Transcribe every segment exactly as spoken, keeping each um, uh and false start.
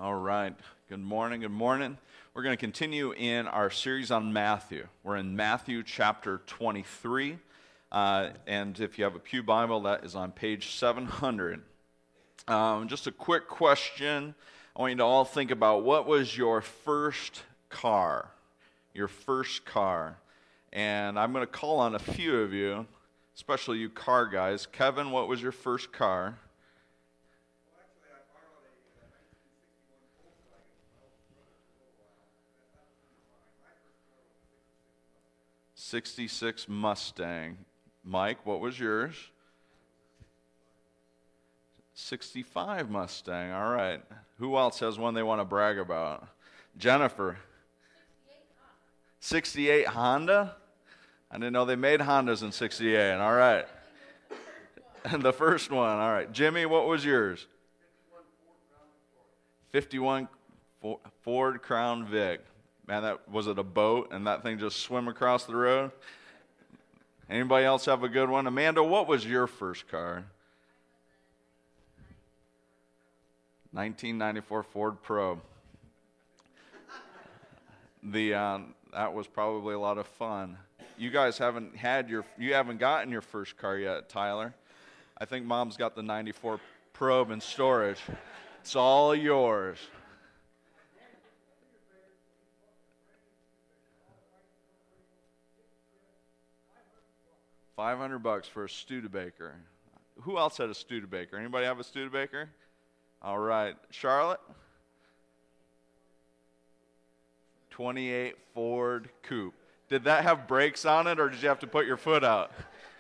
All right. Good morning. Good morning. We're going to continue in our series on Matthew. We're in Matthew chapter twenty-three. Uh, and if you have a Pew Bible, that is on page seven hundred. Um, just a quick question. I want you to all think about, what was your first car? Your first car. And I'm going to call on a few of you, especially you car guys. Kevin, what was your first car? sixty-six Mustang. Mike, what was yours? sixty-five Mustang. All right. Who else has one they want to brag about? Jennifer. sixty-eight Honda? I didn't know they made Hondas in sixty-eight. All right. And the first one. All right. Jimmy, what was yours? fifty-one Ford Crown Vic. Man, that was it a boat and that thing just swim across the road? Anybody else have a good one? Amanda, what was your first car? nineteen ninety-four Ford Probe. The uh, that was probably a lot of fun. You guys haven't had your you haven't gotten your first car yet, Tyler. I think Mom's got the ninety-four Probe in storage. It's all yours. five hundred bucks for a Studebaker. Who else had a Studebaker? Anybody have a Studebaker? All right. Charlotte? twenty-eight Ford Coupe. Did that have brakes on it, or did you have to put your foot out?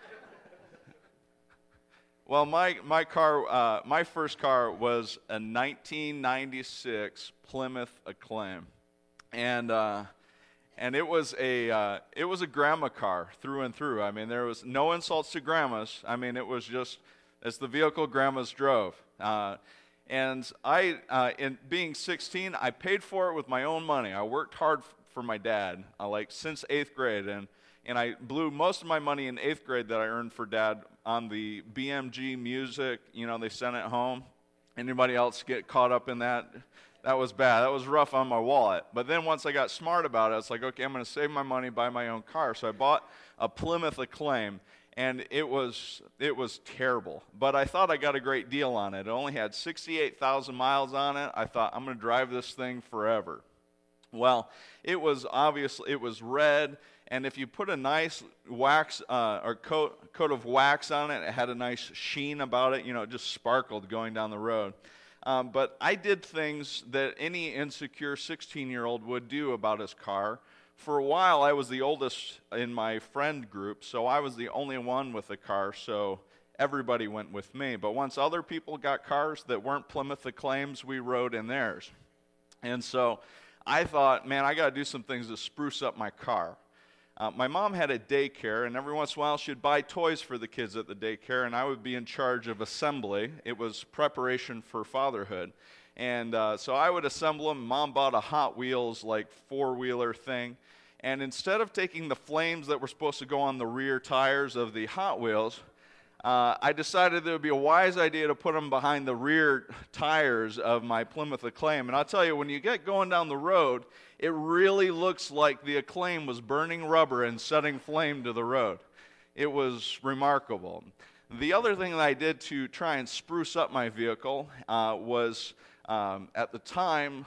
Well, my my car, uh, my first car was a nineteen ninety-six Plymouth Acclaim, and uh, and it was a uh, it was a grandma car through and through. I mean, there was no insults to grandmas. I mean, it was just it's the vehicle grandmas drove. Uh, and I, uh, in being sixteen, I paid for it with my own money. I worked hard f- for my dad, uh, like since eighth grade, and and I blew most of my money in eighth grade that I earned for Dad on the B M G music. You know, they sent it home. Anybody else get caught up in that? That was bad. That was rough on my wallet. But then once I got smart about it, it's like, okay, I'm going to save my money, buy my own car. So I bought a Plymouth Acclaim, and it was it was terrible. But I thought I got a great deal on it. It only had sixty-eight thousand miles on it. I thought, I'm going to drive this thing forever. Well, it was obviously, it was red, and if you put a nice wax uh, or coat coat of wax on it, it had a nice sheen about it. You know, it just sparkled going down the road. Um, but I did things that any insecure sixteen-year-old would do about his car. For a while, I was the oldest in my friend group, so I was the only one with a car, so everybody went with me. But once other people got cars that weren't Plymouth Acclaims, we rode in theirs. And so I thought, man, I got to do some things to spruce up my car. Uh, my mom had a daycare, and every once in a while she'd buy toys for the kids at the daycare, and I would be in charge of assembly. It was preparation for fatherhood. And uh, so I would assemble them. Mom bought a Hot Wheels, like, four-wheeler thing. And instead of taking the flames that were supposed to go on the rear tires of the Hot Wheels, uh, I decided it would be a wise idea to put them behind the rear tires of my Plymouth Acclaim. And I'll tell you, when you get going down the road, it really looks like the Acclaim was burning rubber and setting flame to the road. It was remarkable. The other thing that I did to try and spruce up my vehicle uh, was, um, at the time,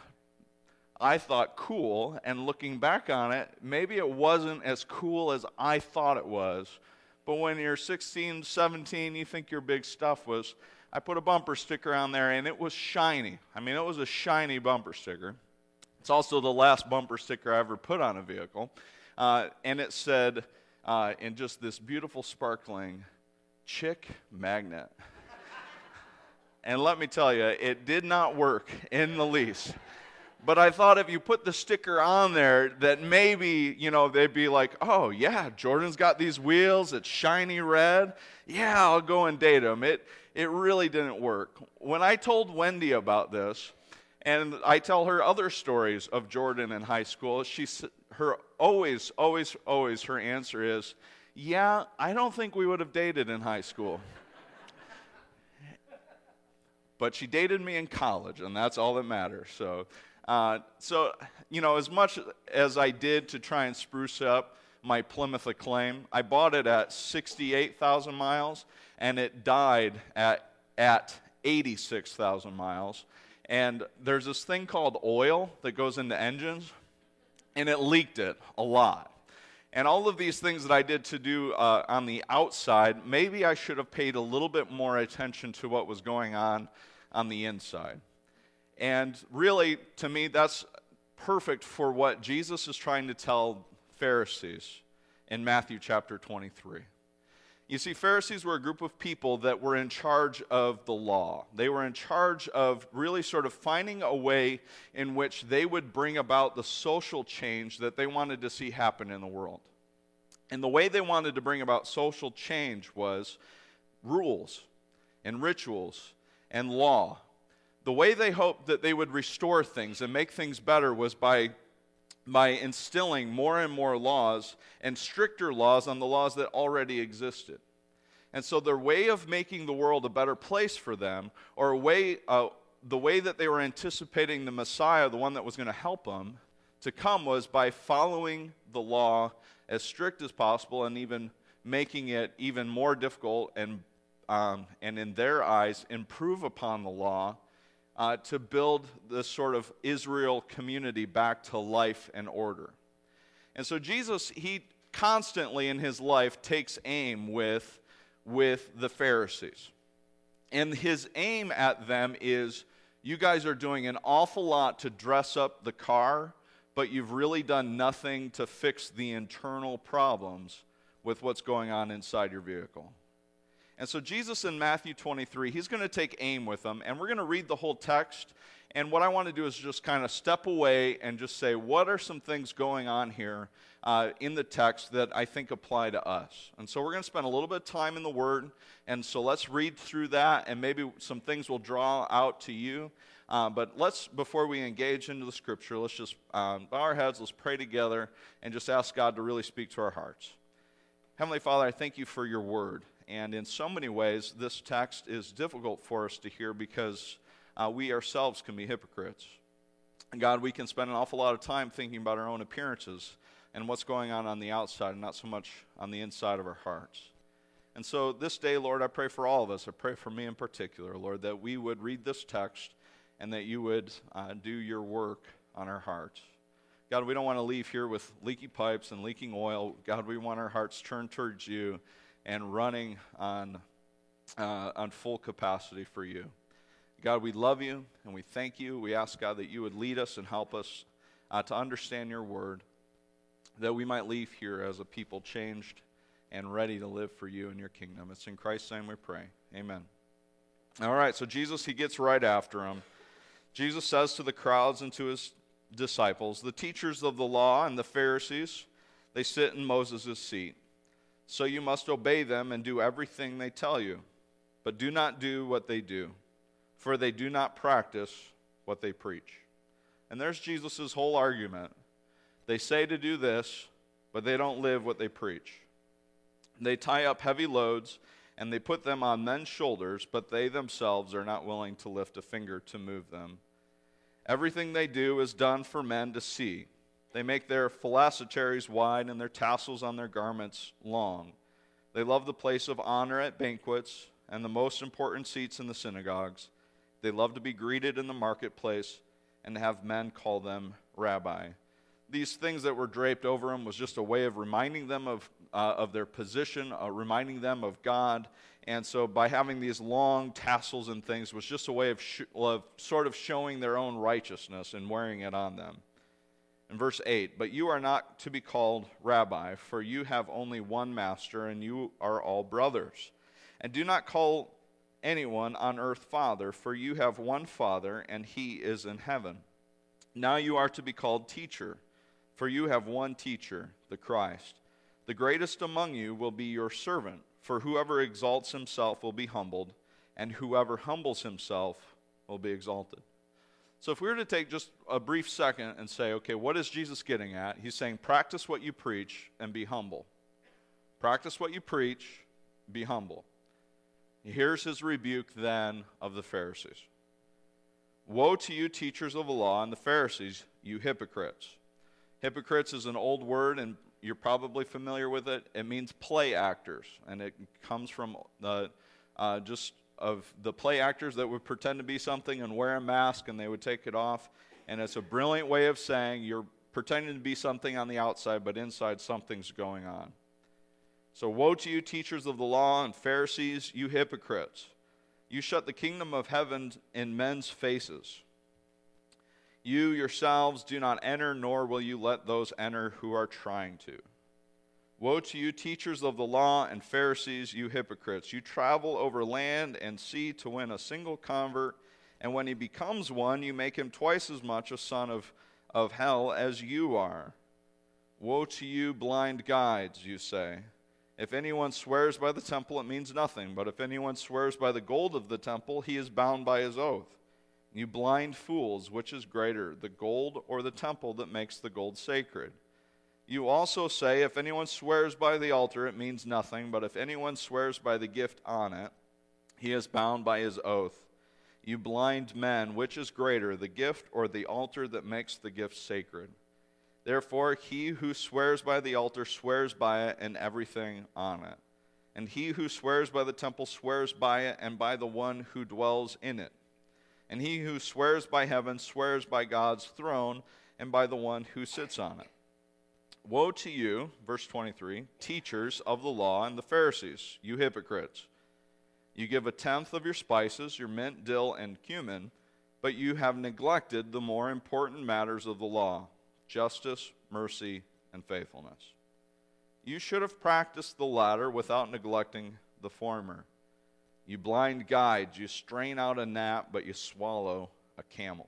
I thought cool, and looking back on it, maybe it wasn't as cool as I thought it was. But when you're sixteen, seventeen, you think your big stuff was, I put a bumper sticker on there, and it was shiny. I mean, it was a shiny bumper sticker. It's also the last bumper sticker I ever put on a vehicle. Uh, and it said, uh, in just this beautiful sparkling, Chick Magnet. And let me tell you, it did not work in the least. But I thought if you put the sticker on there, that maybe, you know, they'd be like, oh, yeah, Jordan's got these wheels, it's shiny red. Yeah, I'll go and date him. It, it really didn't work. When I told Wendy about this, and I tell her other stories of Jordan in high school, she, her always, always, always her answer is, yeah, I don't think we would have dated in high school. but she dated me in college, and that's all that matters. So, uh, so you know, as much as I did to try and spruce up my Plymouth Acclaim, I bought it at sixty-eight thousand miles, and it died at at eighty-six thousand miles. And there's this thing called oil that goes into engines, and it leaked it a lot. And all of these things that I did to do uh, on the outside, maybe I should have paid a little bit more attention to what was going on on the inside. And really, to me, that's perfect for what Jesus is trying to tell Pharisees in Matthew chapter twenty-three. You see, Pharisees were a group of people that were in charge of the law. They were in charge of really sort of finding a way in which they would bring about the social change that they wanted to see happen in the world. And the way they wanted to bring about social change was rules and rituals and law. The way they hoped that they would restore things and make things better was by by instilling more and more laws and stricter laws on the laws that already existed. And so their way of making the world a better place for them, or a way, uh, the way that they were anticipating the Messiah, the one that was going to help them, to come was by following the law as strict as possible and even making it even more difficult and, um, and in their eyes, improve upon the law Uh, to build this sort of Israel community back to life and order. And so Jesus, he constantly in his life takes aim with, with the Pharisees. And his aim at them is, you guys are doing an awful lot to dress up the car, but you've really done nothing to fix the internal problems with what's going on inside your vehicle. And so Jesus in Matthew twenty-three, he's going to take aim with them, and we're going to read the whole text. And what I want to do is just kind of step away and just say, what are some things going on here uh, in the text that I think apply to us? And so we're going to spend a little bit of time in the Word, and so let's read through that, and maybe some things will draw out to you. Uh, but let's, before we engage into the Scripture, let's just um, bow our heads, let's pray together, and just ask God to really speak to our hearts. Heavenly Father, I thank you for your Word. And in so many ways, this text is difficult for us to hear because uh, we ourselves can be hypocrites. And God, we can spend an awful lot of time thinking about our own appearances and what's going on on the outside and not so much on the inside of our hearts. And so this day, Lord, I pray for all of us. I pray for me in particular, Lord, that we would read this text and that you would uh, do your work on our hearts. God, we don't want to leave here with leaky pipes and leaking oil. God, we want our hearts turned towards you and running on uh, on full capacity for you. God, we love you and we thank you. We ask, God, that you would lead us and help us uh, to understand your word, that we might leave here as a people changed and ready to live for you and your kingdom. It's in Christ's name we pray. Amen. All right, so Jesus, he gets right after him. Jesus says to the crowds and to his disciples, the teachers of the law and the Pharisees, they sit in Moses' seat. So you must obey them and do everything they tell you. But do not do what they do, for they do not practice what they preach. And there's Jesus' whole argument. They say to do this, but they don't live what they preach. They tie up heavy loads, and they put them on men's shoulders, but they themselves are not willing to lift a finger to move them. Everything they do is done for men to see. They make their phylacteries wide and their tassels on their garments long. They love the place of honor at banquets and the most important seats in the synagogues. They love to be greeted in the marketplace and to have men call them rabbi. These things that were draped over them was just a way of reminding them of, uh, of their position, uh, reminding them of God. And so by having these long tassels and things was just a way of, sh- of sort of showing their own righteousness and wearing it on them. In verse eight, but you are not to be called rabbi, for you have only one master, and you are all brothers. And do not call anyone on earth father, for you have one Father, and he is in heaven. Now you are to be called teacher, for you have one teacher, the Christ. The greatest among you will be your servant, for whoever exalts himself will be humbled, and whoever humbles himself will be exalted. So if we were to take just a brief second and say, okay, what is Jesus getting at? He's saying, practice what you preach and be humble. Practice what you preach, be humble. Here's his rebuke then of the Pharisees. Woe to you, teachers of the law, and the Pharisees, you hypocrites. Hypocrites is an old word, and you're probably familiar with it. It means play actors, and it comes from the uh, just of the play actors that would pretend to be something and wear a mask, and they would take it off. And it's a brilliant way of saying you're pretending to be something on the outside, but inside something's going on. So woe to you, teachers of the law and Pharisees, you hypocrites. You shut the kingdom of heaven in men's faces. You yourselves do not enter, nor will you let those enter who are trying to. Woe to you, teachers of the law and Pharisees, you hypocrites. You travel over land and sea to win a single convert, and when he becomes one, you make him twice as much a son of, of hell as you are. Woe to you, blind guides, you say. If anyone swears by the temple, it means nothing. But if anyone swears by the gold of the temple, he is bound by his oath. You blind fools, which is greater, the gold or the temple that makes the gold sacred? You also say, if anyone swears by the altar, it means nothing. But if anyone swears by the gift on it, he is bound by his oath. You blind men, which is greater, the gift or the altar that makes the gift sacred? Therefore, he who swears by the altar swears by it and everything on it. And he who swears by the temple swears by it and by the one who dwells in it. And he who swears by heaven swears by God's throne and by the one who sits on it. Woe to you, verse twenty-three, teachers of the law and the Pharisees, you hypocrites. You give a tenth of your spices, your mint, dill, and cumin, but you have neglected the more important matters of the law: justice, mercy, and faithfulness. You should have practiced the latter without neglecting the former. You blind guides, you strain out a gnat, but you swallow a camel.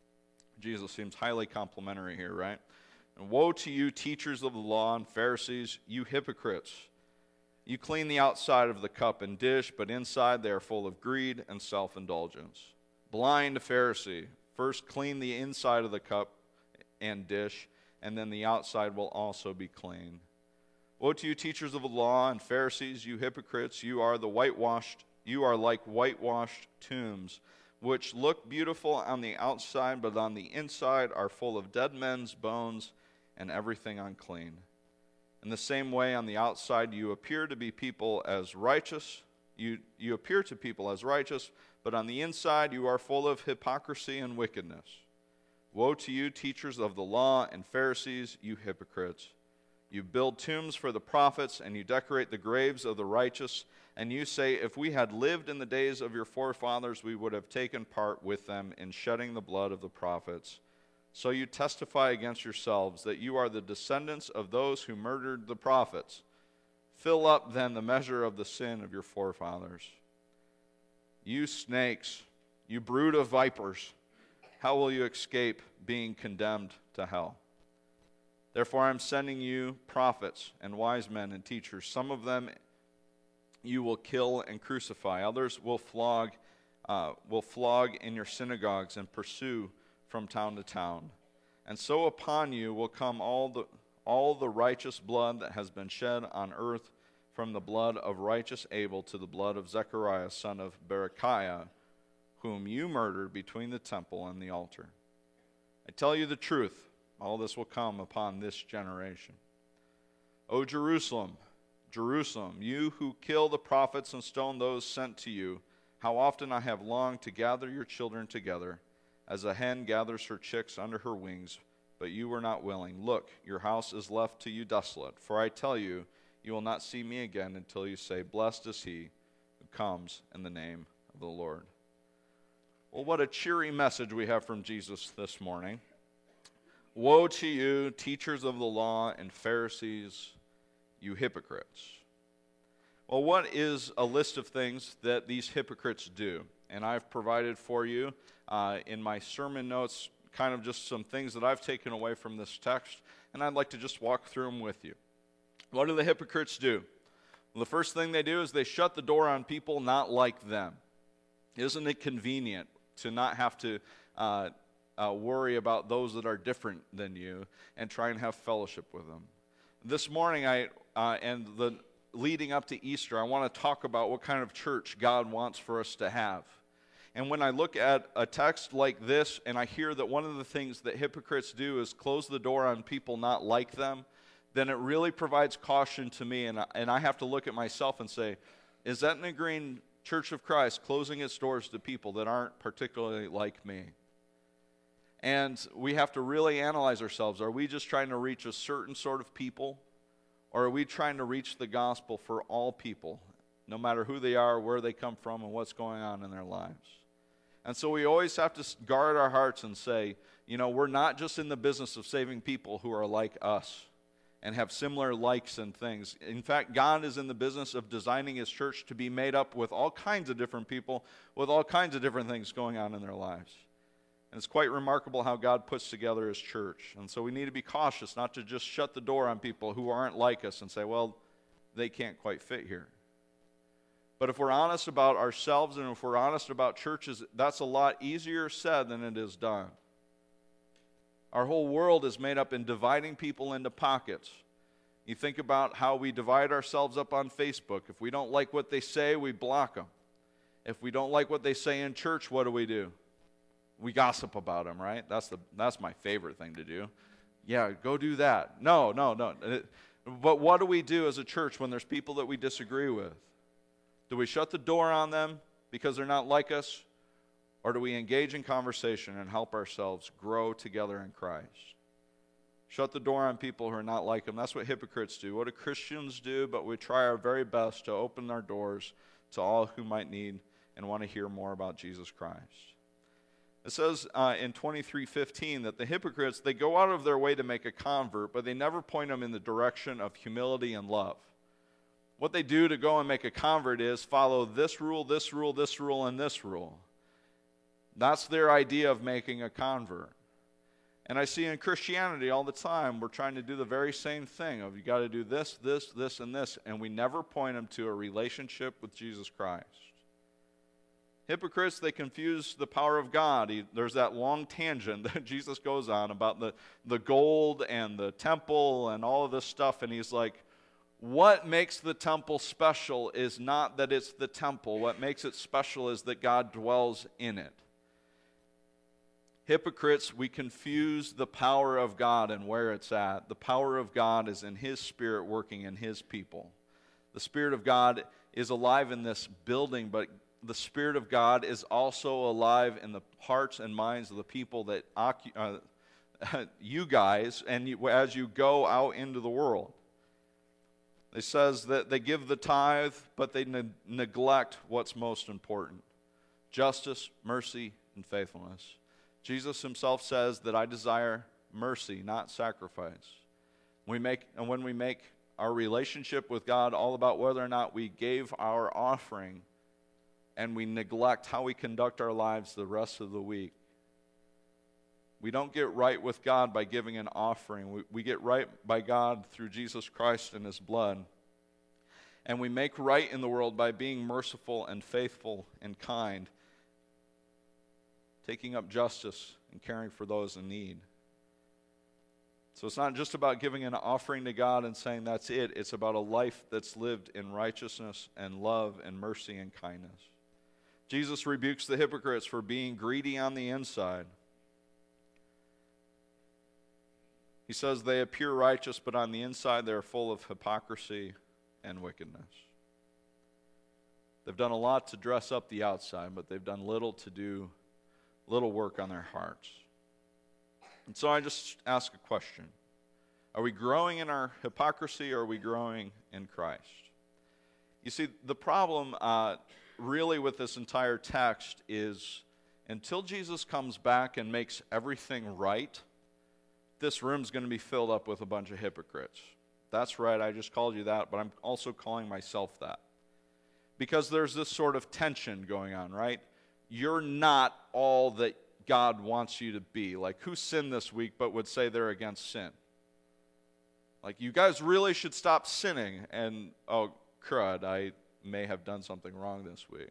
Jesus seems highly complimentary here, right? And woe to you, teachers of the law and Pharisees, you hypocrites. You clean the outside of the cup and dish, but inside they are full of greed and self-indulgence. Blind Pharisee, first clean the inside of the cup and dish, and then the outside will also be clean. Woe to you, teachers of the law and Pharisees, you hypocrites, you are the whitewashed, you are like whitewashed tombs, which look beautiful on the outside, but on the inside are full of dead men's bones and everything unclean. In the same way, on the outside you appear to be people as righteous, you, you appear to people as righteous, but on the inside you are full of hypocrisy and wickedness. Woe to you, teachers of the law and Pharisees, you hypocrites. You build tombs for the prophets, and you decorate the graves of the righteous, and you say, if we had lived in the days of your forefathers, we would have taken part with them in shedding the blood of the prophets. So you testify against yourselves that you are the descendants of those who murdered the prophets. Fill up then the measure of the sin of your forefathers. You snakes, you brood of vipers, how will you escape being condemned to hell? Therefore I am sending you prophets and wise men and teachers. Some of them you will kill and crucify. Others will flog, uh, will flog in your synagogues and pursue from town to town. And so upon you will come all the all the righteous blood that has been shed on earth, from the blood of righteous Abel to the blood of Zechariah, son of Berechiah, whom you murdered between the temple and the altar. I tell you the truth, all this will come upon this generation. O Jerusalem, Jerusalem, you who kill the prophets and stone those sent to you, how often I have longed to gather your children together, as a hen gathers her chicks under her wings, but you were not willing. Look, your house is left to you desolate. For I tell you, you will not see me again until you say, blessed is he who comes in the name of the Lord. Well, what a cheery message we have from Jesus this morning. Woe to you, teachers of the law and Pharisees, you hypocrites. Well, what is a list of things that these hypocrites do? And I've provided for you uh, in my sermon notes kind of just some things that I've taken away from this text, and I'd like to just walk through them with you. What do the hypocrites do? Well, the first thing they do is they shut the door on people not like them. Isn't it convenient to not have to uh, uh, worry about those that are different than you and try and have fellowship with them? This morning, I uh, and the leading up to Easter, I want to talk about what kind of church God wants for us to have. And when I look at a text like this and I hear that one of the things that hypocrites do is close the door on people not like them, then it really provides caution to me. And I, and I have to look at myself and say, is Etna Green Church of Christ closing its doors to people that aren't particularly like me? And we have to really analyze ourselves. Are we just trying to reach a certain sort of people? Or are we trying to reach the gospel for all people, no matter who they are, where they come from, and what's going on in their lives? And so we always have to guard our hearts and say, you know, we're not just in the business of saving people who are like us and have similar likes and things. In fact, God is in the business of designing his church to be made up with all kinds of different people, with all kinds of different things going on in their lives. And it's quite remarkable how God puts together his church. And so we need to be cautious not to just shut the door on people who aren't like us and say, well, they can't quite fit here. But if we're honest about ourselves and if we're honest about churches, that's a lot easier said than it is done. Our whole world is made up in dividing people into pockets. You think about how we divide ourselves up on Facebook. If we don't like what they say, we block them. If we don't like what they say in church, what do we do? We gossip about them, right? That's the that's my favorite thing to do. Yeah, go do that. No, no, no. But what do we do as a church when there's people that we disagree with? Do we shut the door on them because they're not like us? Or do we engage in conversation and help ourselves grow together in Christ? Shut the door on people who are not like them. That's what hypocrites do. What do Christians do? But we try our very best to open our doors to all who might need and want to hear more about Jesus Christ. It says uh, in twenty-three fifteen that the hypocrites, they go out of their way to make a convert, but they never point them in the direction of humility and love. What they do to go and make a convert is follow this rule, this rule, this rule, and this rule. That's their idea of making a convert. And I see in Christianity all the time, we're trying to do the very same thing of you got to do this, this, this, and this, and we never point them to a relationship with Jesus Christ. Hypocrites, they confuse the power of God. He, there's that long tangent that Jesus goes on about the, the gold and the temple and all of this stuff, and he's like, what makes the temple special is not that it's the temple. What makes it special is that God dwells in it. Hypocrites, we confuse the power of God and where it's at. The power of God is in his Spirit working in his people. The Spirit of God is alive in this building, but the Spirit of God is also alive in the hearts and minds of the people that uh, you guys, and you, as you go out into the world. It says that they give the tithe, but they ne- neglect what's most important: justice, mercy, and faithfulness. Jesus himself says that I desire mercy, not sacrifice. We make, and when we make our relationship with God all about whether or not we gave our offering, and we neglect how we conduct our lives the rest of the week. We don't get right with God by giving an offering. We, we get right by God through Jesus Christ and his blood. And we make right in the world by being merciful and faithful and kind, taking up justice and caring for those in need. So it's not just about giving an offering to God and saying that's it. It's about a life that's lived in righteousness and love and mercy and kindness. Jesus rebukes the hypocrites for being greedy on the inside. He says they appear righteous, but on the inside they are full of hypocrisy and wickedness. They've done a lot to dress up the outside, but they've done little to do, little work on their hearts. And so I just ask a question. Are we growing in our hypocrisy, or are we growing in Christ? You see, the problem uh, really with this entire text is until Jesus comes back and makes everything right, this room's going to be filled up with a bunch of hypocrites. That's right, I just called you that, but I'm also calling myself that. Because there's this sort of tension going on, right? You're not all that God wants you to be. Like, who sinned this week but would say they're against sin? Like, you guys really should stop sinning. And, oh, crud, I may have done something wrong this week.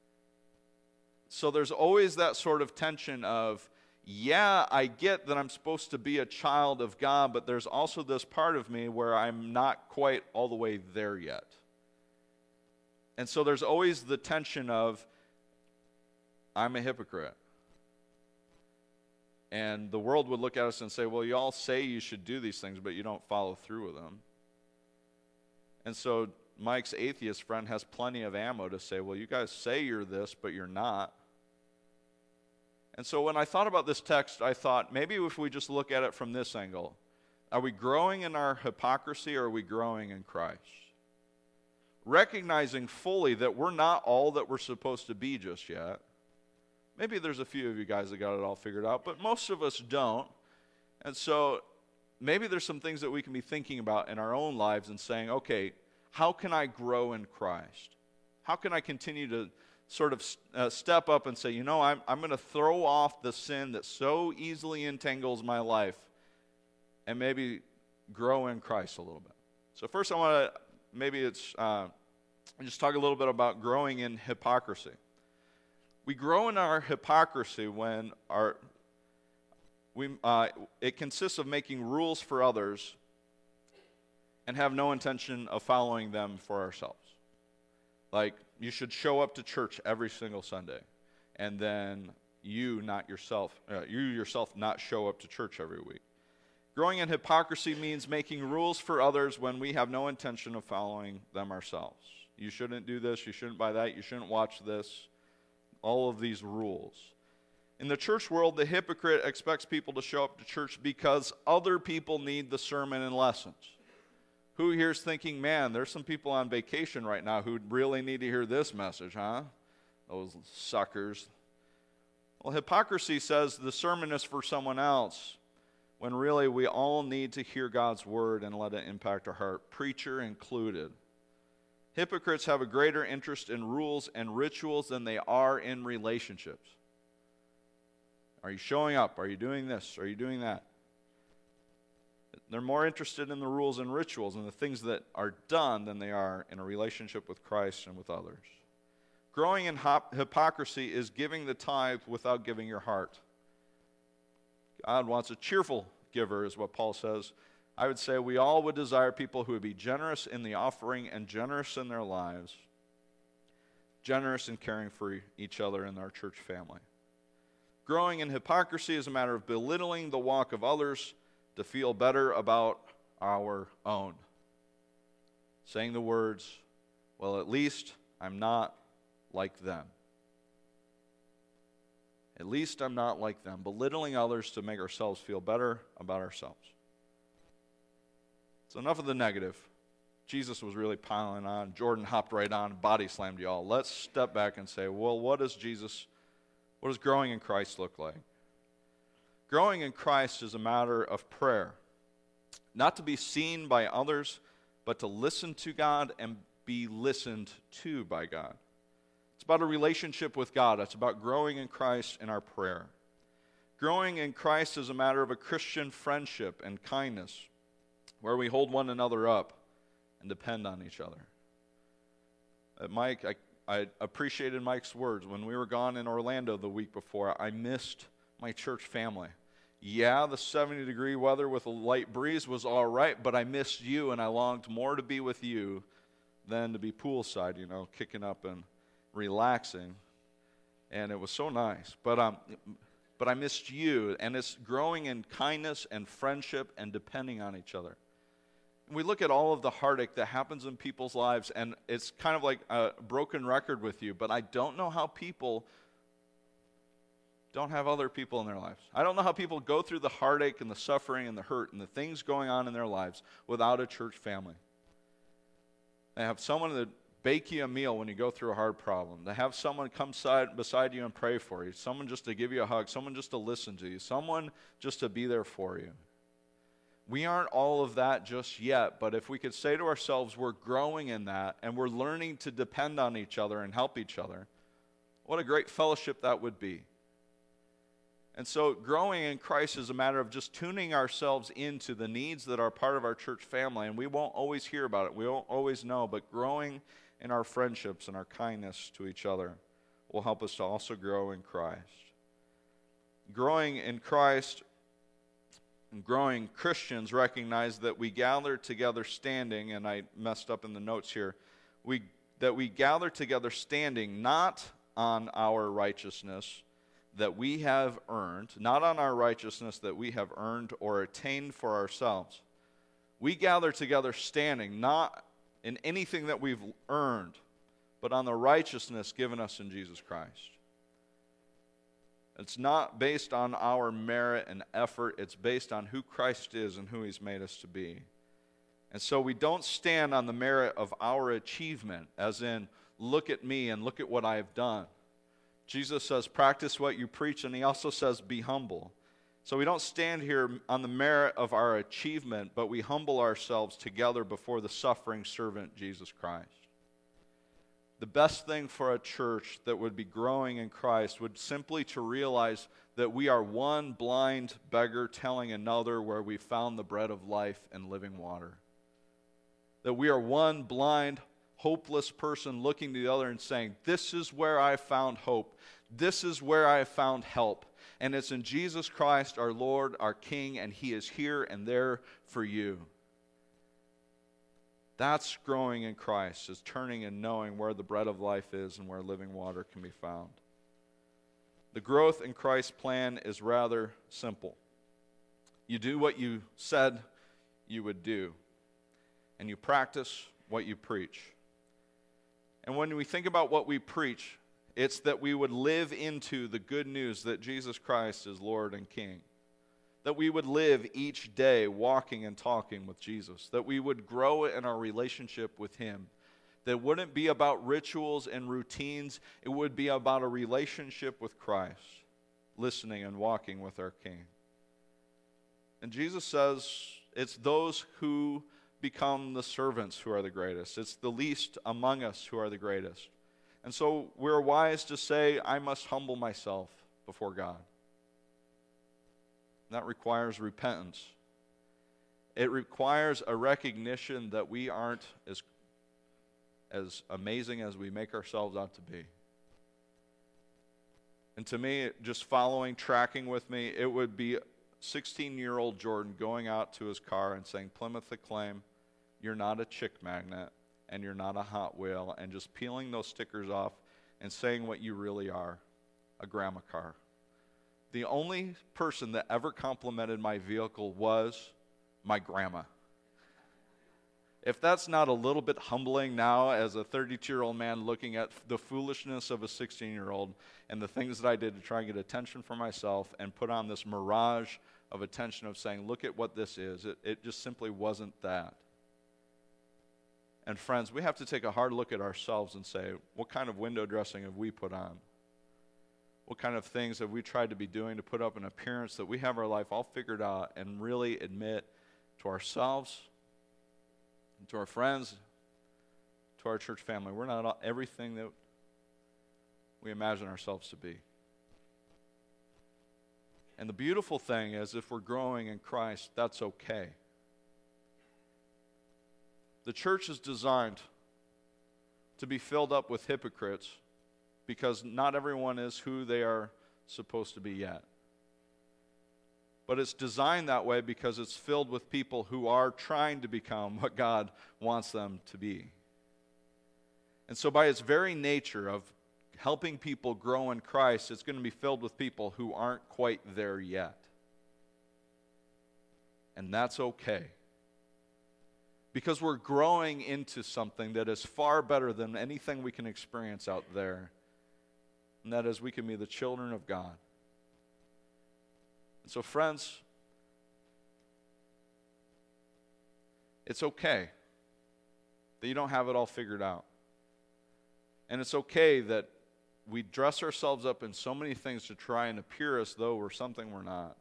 So there's always that sort of tension of, yeah, I get that I'm supposed to be a child of God, but there's also this part of me where I'm not quite all the way there yet. And so there's always the tension of, I'm a hypocrite. And the world would look at us and say, well, you all say you should do these things, but you don't follow through with them. And so Mike's atheist friend has plenty of ammo to say, well, you guys say you're this, but you're not. And so when I thought about this text, I thought, maybe if we just look at it from this angle, are we growing in our hypocrisy or are we growing in Christ? Recognizing fully that we're not all that we're supposed to be just yet. Maybe there's a few of you guys that got it all figured out, but most of us don't. And so maybe there's some things that we can be thinking about in our own lives and saying, okay, how can I grow in Christ? How can I continue to sort of uh, step up and say, you know, I'm, I'm going to throw off the sin that so easily entangles my life and maybe grow in Christ a little bit. So first I want to, maybe it's, uh, just talk a little bit about growing in hypocrisy. We grow in our hypocrisy when our we uh, it consists of making rules for others and have no intention of following them for ourselves. Like, you should show up to church every single Sunday, and then you not yourself, uh, you yourself not show up to church every week. Growing in hypocrisy means making rules for others when we have no intention of following them ourselves. You shouldn't do this, you shouldn't buy that, you shouldn't watch this. All of these rules. In the church world, the hypocrite expects people to show up to church because other people need the sermon and lessons. Who here is thinking, man, there's some people on vacation right now who really need to hear this message, huh? Those suckers. Well, hypocrisy says the sermon is for someone else, when really we all need to hear God's word and let it impact our heart, preacher included. Hypocrites have a greater interest in rules and rituals than they are in relationships. Are you showing up? Are you doing this? Are you doing that? They're more interested in the rules and rituals and the things that are done than they are in a relationship with Christ and with others. Growing in hop- hypocrisy is giving the tithe without giving your heart. God wants a cheerful giver, is what Paul says. I would say we all would desire people who would be generous in the offering and generous in their lives, generous in caring for each other in our church family. Growing in hypocrisy is a matter of belittling the walk of others to feel better about our own. Saying the words, well, at least I'm not like them. At least I'm not like them. Belittling others to make ourselves feel better about ourselves. So enough of the negative. Jesus was really piling on. Jordan hopped right on, body slammed y'all. Let's step back and say, well, what does Jesus, what does growing in Christ look like? Growing in Christ is a matter of prayer. Not to be seen by others, but to listen to God and be listened to by God. It's about a relationship with God. It's about growing in Christ in our prayer. Growing in Christ is a matter of a Christian friendship and kindness, where we hold one another up and depend on each other. Uh, Mike, I, I appreciated Mike's words. When we were gone in Orlando the week before, I missed my church family. Yeah, the seventy degree weather with a light breeze was all right, but I missed you, and I longed more to be with you than to be poolside, you know, kicking up and relaxing. And it was so nice. But um, but I missed you, and it's growing in kindness and friendship and depending on each other. We look at all of the heartache that happens in people's lives, and it's kind of like a broken record with you, but I don't know how people don't have other people in their lives. I don't know how people go through the heartache and the suffering and the hurt and the things going on in their lives without a church family. They have someone to bake you a meal when you go through a hard problem. To have someone come side, beside you and pray for you. Someone just to give you a hug. Someone just to listen to you. Someone just to be there for you. We aren't all of that just yet, but if we could say to ourselves we're growing in that and we're learning to depend on each other and help each other, what a great fellowship that would be. And so growing in Christ is a matter of just tuning ourselves into the needs that are part of our church family, and we won't always hear about it, we won't always know, but growing in our friendships and our kindness to each other will help us to also grow in Christ. Growing in Christ and growing Christians recognize that we gather together standing, and I messed up in the notes here, we that we gather together standing not on our righteousness that we have earned, not on our righteousness that we have earned or attained for ourselves. We gather together standing, not in anything that we've earned, but on the righteousness given us in Jesus Christ. It's not based on our merit and effort. It's based on who Christ is and who he's made us to be. And so we don't stand on the merit of our achievement, as in, look at me and look at what I have done. Jesus says, practice what you preach, and he also says, be humble. So we don't stand here on the merit of our achievement, but we humble ourselves together before the suffering servant, Jesus Christ. The best thing for a church that would be growing in Christ would simply to realize that we are one blind beggar telling another where we found the bread of life and living water. That we are one blind, hopeless person looking to the other and saying, this is where I found hope. This is where I found help. And it's in Jesus Christ, our Lord, our King, and he is here and there for you. That's growing in Christ, is turning and knowing where the bread of life is and where living water can be found. The growth in Christ's plan is rather simple. You do what you said you would do, and you practice what you preach. And when we think about what we preach, it's that we would live into the good news that Jesus Christ is Lord and King. That we would live each day walking and talking with Jesus. That we would grow in our relationship with him. That it wouldn't be about rituals and routines. It would be about a relationship with Christ. Listening and walking with our King. And Jesus says it's those who become the servants who are the greatest. It's the least among us who are the greatest. And so we're wise to say, I must humble myself before God. That requires repentance. It requires a recognition that we aren't as, as amazing as we make ourselves out to be. And to me, just following, tracking with me, it would be sixteen-year-old Jordan going out to his car and saying, Plymouth Acclaim, you're not a chick magnet, and you're not a Hot Wheel, and just peeling those stickers off and saying what you really are, a grandma car. The only person that ever complimented my vehicle was my grandma. If that's not a little bit humbling now as a thirty-two-year-old man looking at the foolishness of a sixteen-year-old and the things that I did to try and get attention for myself and put on this mirage of attention of saying, look at what this is. It, it just simply wasn't that. And friends, we have to take a hard look at ourselves and say, what kind of window dressing have we put on? What kind of things have we tried to be doing to put up an appearance that we have our life all figured out and really admit to ourselves, to our friends, to our church family, we're not everything that we imagine ourselves to be. And the beautiful thing is, if we're growing in Christ, that's okay. The church is designed to be filled up with hypocrites because not everyone is who they are supposed to be yet. But it's designed that way because it's filled with people who are trying to become what God wants them to be. And so by its very nature of helping people grow in Christ, it's going to be filled with people who aren't quite there yet. And that's okay. Because we're growing into something that is far better than anything we can experience out there. And that is, we can be the children of God. And so, friends, it's okay that you don't have it all figured out. And it's okay that we dress ourselves up in so many things to try and appear as though we're something we're not.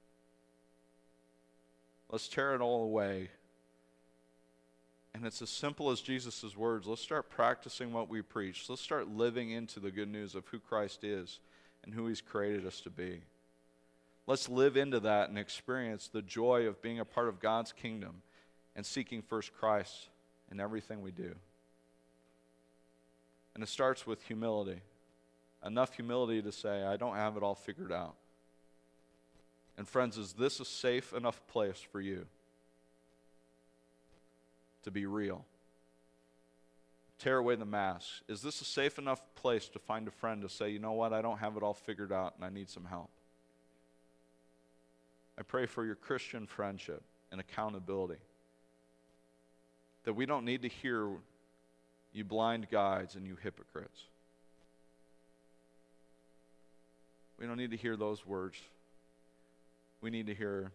Let's tear it all away. And it's as simple as Jesus' words. Let's start practicing what we preach. Let's start living into the good news of who Christ is and who he's created us to be. Let's live into that and experience the joy of being a part of God's kingdom and seeking first Christ in everything we do. And it starts with humility. Enough humility to say, I don't have it all figured out. And friends, is this a safe enough place for you to be real? Tear away the masks. Is this a safe enough place to find a friend to say, you know what, I don't have it all figured out and I need some help? I pray for your Christian friendship and accountability. That we don't need to hear you blind guides and you hypocrites. We don't need to hear those words. We need to hear,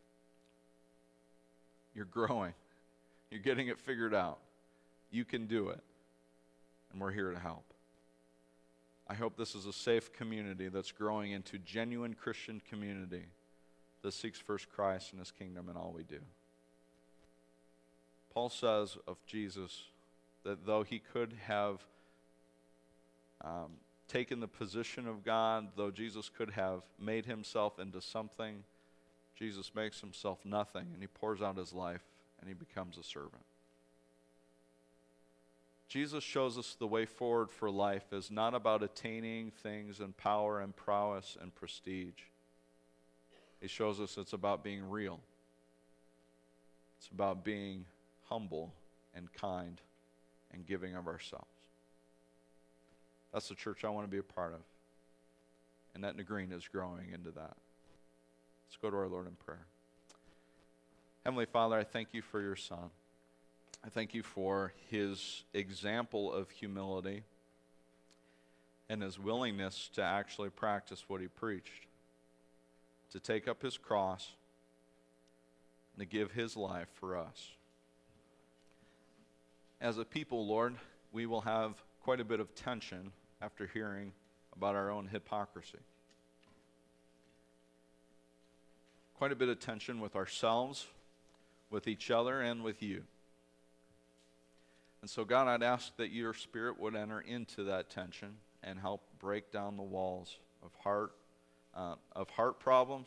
you're growing. You're getting it figured out. You can do it. And we're here to help. I hope this is a safe community that's growing into genuine Christian community that seeks first Christ and his kingdom in all we do. Paul says of Jesus that though he could have um, taken the position of God, though Jesus could have made himself into something, Jesus makes himself nothing, and he pours out his life, and he becomes a servant. Jesus shows us the way forward for life is not about attaining things and power and prowess and prestige. He shows us it's about being real. It's about being humble and kind and giving of ourselves. That's the church I want to be a part of. And Etna Green is growing into that. Let's go to our Lord in prayer. Heavenly Father, I thank you for your Son. I thank you for his example of humility and his willingness to actually practice what he preached, to take up his cross and to give his life for us. As a people, Lord, we will have quite a bit of tension after hearing about our own hypocrisy. Quite a bit of tension with ourselves, with each other, and with you. And so, God, I'd ask that your Spirit would enter into that tension and help break down the walls of heart, uh, of heart problems.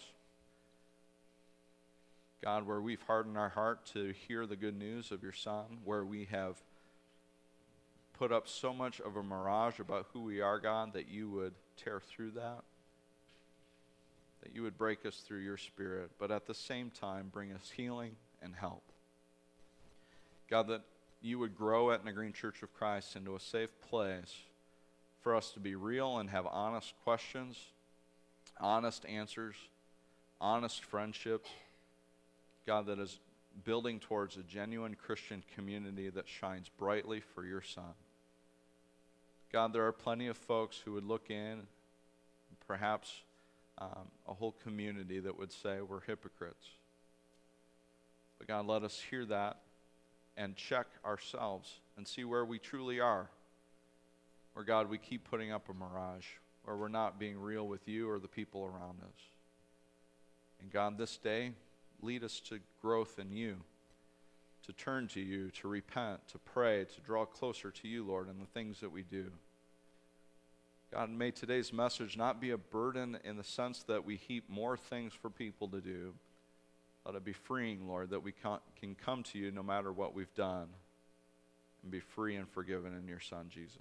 God, where we've hardened our heart to hear the good news of your Son, where we have put up so much of a mirage about who we are, God, that you would tear through that, that you would break us through your Spirit, but at the same time bring us healing and help. God, that you would grow Etna Green Church of Christ into a safe place for us to be real and have honest questions, honest answers, honest friendships. God, that is building towards a genuine Christian community that shines brightly for your Son. God, there are plenty of folks who would look in, perhaps um, a whole community that would say we're hypocrites. But God, let us hear that and check ourselves and see where we truly are. Where, God, we keep putting up a mirage, where we're not being real with you or the people around us. And God, this day, lead us to growth in you, to turn to you, to repent, to pray, to draw closer to you, Lord, in the things that we do. God, may today's message not be a burden in the sense that we heap more things for people to do. Let it be freeing, Lord, that we can come to you no matter what we've done and be free and forgiven in your Son, Jesus.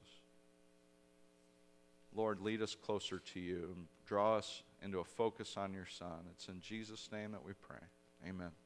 Lord, lead us closer to you and draw us into a focus on your Son. It's in Jesus' name that we pray. Amen.